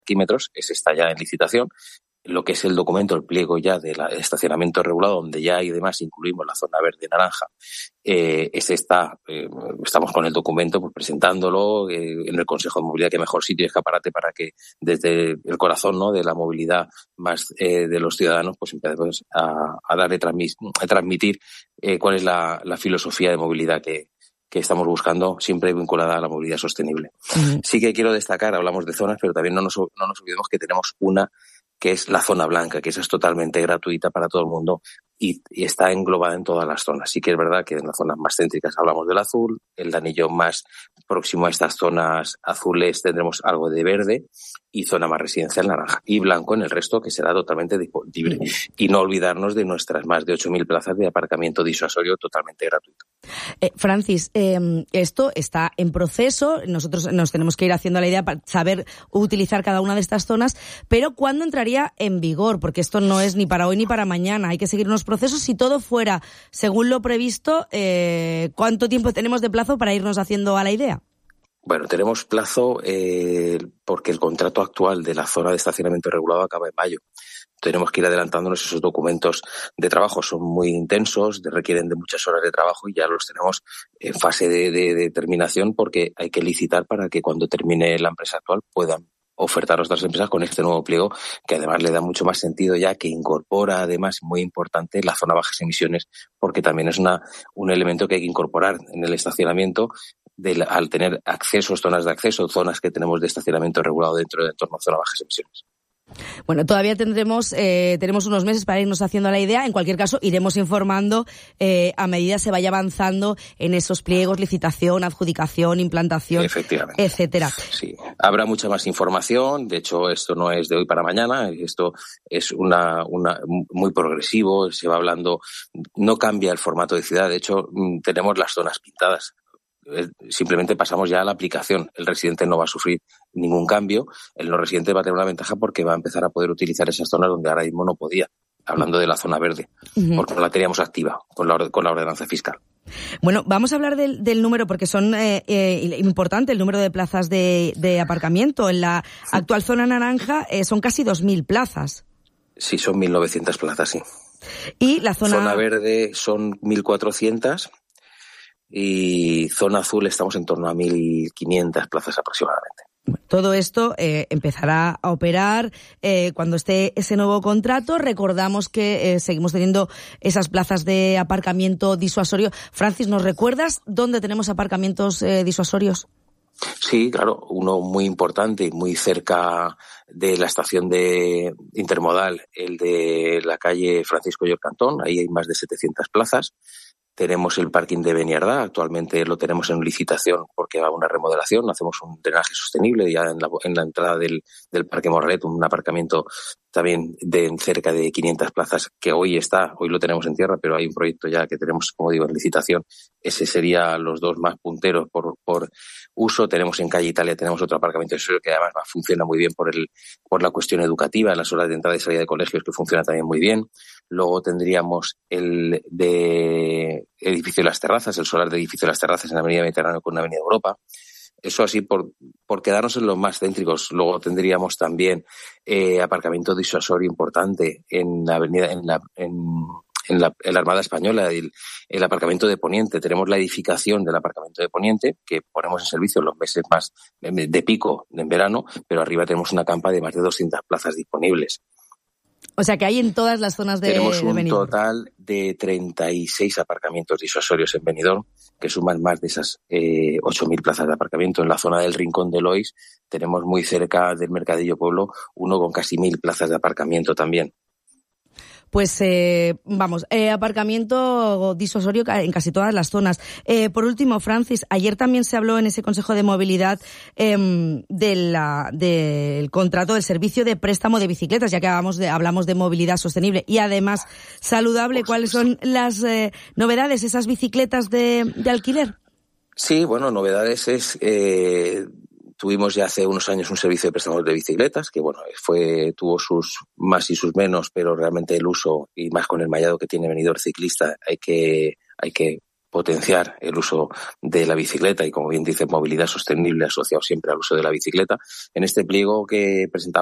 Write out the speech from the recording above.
parquímetros, ese está ya en licitación. Lo que es el documento, el pliego ya del estacionamiento regulado, donde ya y demás incluimos la zona verde y naranja, ese está, estamos con el documento pues presentándolo en el Consejo de Movilidad, que mejor sitio y escaparate para que desde el corazón, ¿no?, de la movilidad más de los ciudadanos pues empecemos a darle a transmitir cuál es la filosofía de movilidad que estamos buscando, siempre vinculada a la movilidad sostenible. Uh-huh. Sí que quiero destacar, hablamos de zonas, pero también no nos olvidemos que tenemos una que es la zona blanca, que esa es totalmente gratuita para todo el mundo y está englobada en todas las zonas. Sí que es verdad que en las zonas más céntricas hablamos del azul, el anillo más próximo a estas zonas azules tendremos algo de verde y zona más residencial naranja y blanco en el resto, que será totalmente libre. Y no olvidarnos de nuestras más de 8.000 plazas de aparcamiento disuasorio totalmente gratuito. Francis, esto está en proceso, nosotros nos tenemos que ir haciendo la idea para saber utilizar cada una de estas zonas, pero ¿cuándo entraría en vigor? Porque esto no es ni para hoy ni para mañana, hay que seguir unos procesos. Si todo fuera según lo previsto, ¿cuánto tiempo tenemos de plazo para irnos haciendo a la idea? Bueno, tenemos plazo porque el contrato actual de la zona de estacionamiento regulado acaba en mayo. Tenemos que ir adelantándonos, esos documentos de trabajo son muy intensos, requieren de muchas horas de trabajo y ya los tenemos en fase de terminación porque hay que licitar para que cuando termine la empresa actual puedan ofertar a otras empresas con este nuevo pliego, que además le da mucho más sentido ya, que incorpora además, muy importante, la zona bajas emisiones, porque también es un elemento que hay que incorporar en el estacionamiento al tener accesos, zonas de acceso, zonas que tenemos de estacionamiento regulado dentro del entorno zona bajas emisiones. Bueno, todavía tenemos unos meses para irnos haciendo la idea. En cualquier caso, iremos informando a medida se vaya avanzando en esos pliegos, licitación, adjudicación, implantación, etcétera. Sí, habrá mucha más información. De hecho, esto no es de hoy para mañana. Esto es muy progresivo. Se va hablando. No cambia el formato de ciudad. De hecho, tenemos las zonas pintadas. Simplemente pasamos ya a la aplicación. El residente no va a sufrir ningún cambio. El no residente va a tener una ventaja porque va a empezar a poder utilizar esas zonas donde ahora mismo no podía, hablando de la zona verde, porque no la teníamos activa con la ordenanza fiscal. Bueno, vamos a hablar del número porque son importante el número de plazas de aparcamiento. En la actual zona naranja son casi 2.000 plazas. Sí, son 1.900 plazas, sí. Y la zona verde son 1.400. Y zona azul estamos en torno a 1.500 plazas aproximadamente. Todo esto empezará a operar cuando esté ese nuevo contrato. Recordamos que seguimos teniendo esas plazas de aparcamiento disuasorio. Francis, ¿nos recuerdas dónde tenemos aparcamientos disuasorios? Sí, claro, uno muy importante y muy cerca de la estación de intermodal, el de la calle Francisco Llor Cantón, ahí hay más de 700 plazas. Tenemos el parking de Beniardá, actualmente lo tenemos en licitación porque va a una remodelación, hacemos un drenaje sostenible ya en la entrada del Parque Morralet, un aparcamiento también de cerca de 500 plazas que hoy lo tenemos en tierra, pero hay un proyecto ya que tenemos, como digo, en licitación. Ese sería los dos más punteros por uso. Tenemos en calle Italia, tenemos otro aparcamiento que además funciona muy bien por la cuestión educativa, en las horas de entrada y salida de colegios, que funciona también muy bien. Luego tendríamos el de Edificio de las Terrazas, el solar de Edificio de las Terrazas en la Avenida Mediterráneo con la Avenida Europa. Eso así por quedarnos en los más céntricos. Luego tendríamos también aparcamiento disuasorio importante en la avenida, en la Armada Española, el aparcamiento de Poniente. Tenemos la edificación del aparcamiento de Poniente, que ponemos en servicio en los meses más de pico en verano, pero arriba tenemos una campa de más de 200 plazas disponibles. O sea que hay en todas las zonas de Benidorm. Tenemos un total de 36 aparcamientos disuasorios en Benidorm, que suman más de esas 8.000 plazas de aparcamiento. En la zona del Rincón de Lois tenemos muy cerca del Mercadillo Pueblo uno con casi 1.000 plazas de aparcamiento también. Pues aparcamiento disuasorio en casi todas las zonas. Por último, Francis, ayer también se habló en ese Consejo de Movilidad del contrato del servicio de préstamo de bicicletas, ya que hablamos de movilidad sostenible y además saludable. ¿Cuáles son las novedades, esas bicicletas de alquiler? Sí, bueno, novedades es... Tuvimos ya hace unos años un servicio de préstamos de bicicletas que, bueno, tuvo sus más y sus menos, pero realmente el uso, y más con el mallado que tiene Benidorm ciclista, hay que potenciar el uso de la bicicleta y, como bien dice, movilidad sostenible asociado siempre al uso de la bicicleta. En este pliego que presentamos